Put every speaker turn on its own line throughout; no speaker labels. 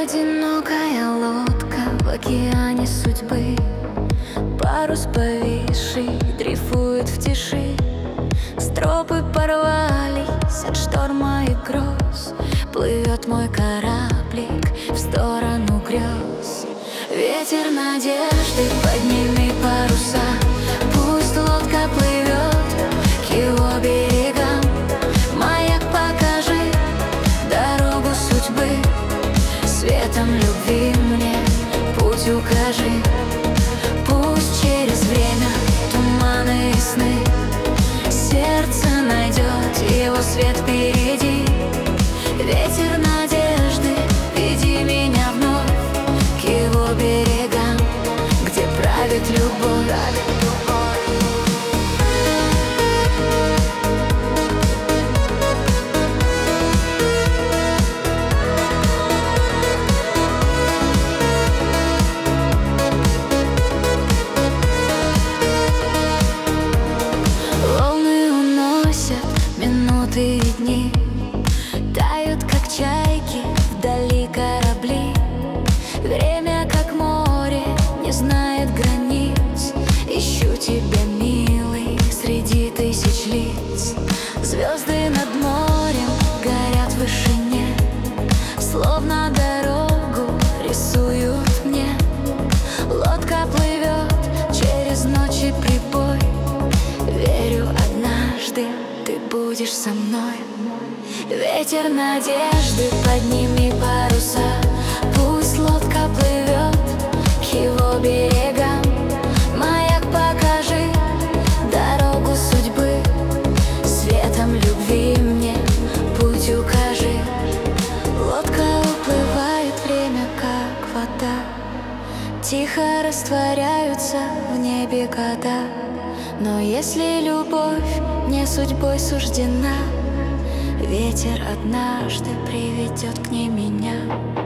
Одинокая лодка в океане судьбы, парус повисший дрейфует в тиши. Стропы порвались от шторма и гроз, плывет мой кораблик в сторону грез. Ветер надежды, подними паруса, пусть лодка плывет к его берегам. Маяк, покажи дорогу судьбы, светом любви мне путь укажи. Пусть через время туманы и сны сердце найдет его свет впереди. Ветер надежды, веди меня вновь к его берегам, где правит любовь. Минуты и дни тают, как чайки, вдали корабли. Время, как море, не знает границ. Ищу тебя, милый, среди тысяч лиц. Звезды над морем горят в вышине, словно дорогу рисуют мне. Лодка плывет через ночи прибой. Верю, однажды ты будешь со мной. Ветер надежды, подними паруса, пусть лодка плывет к его берегам. Маяк, покажи дорогу судьбы, светом любви мне путь укажи. Лодка уплывает, время как вода, тихо растворяются в небе года. Но если любовь не судьбой суждена, ветер однажды приведет к ней меня.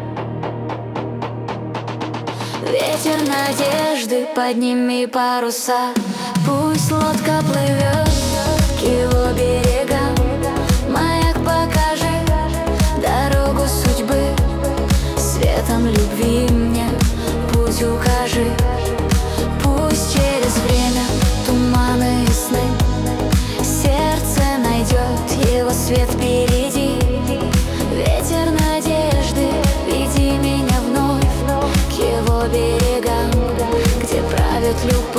Ветер надежды, подними паруса, пусть лодка плывет к его берегам. Маяк, покажи дорогу судьбы, светом любви мне путь укажи. Пусть через время туманы и сны сердце найдет его свет впереди. Ветер надежды, веди меня вновь к его берегам, где правит любовь.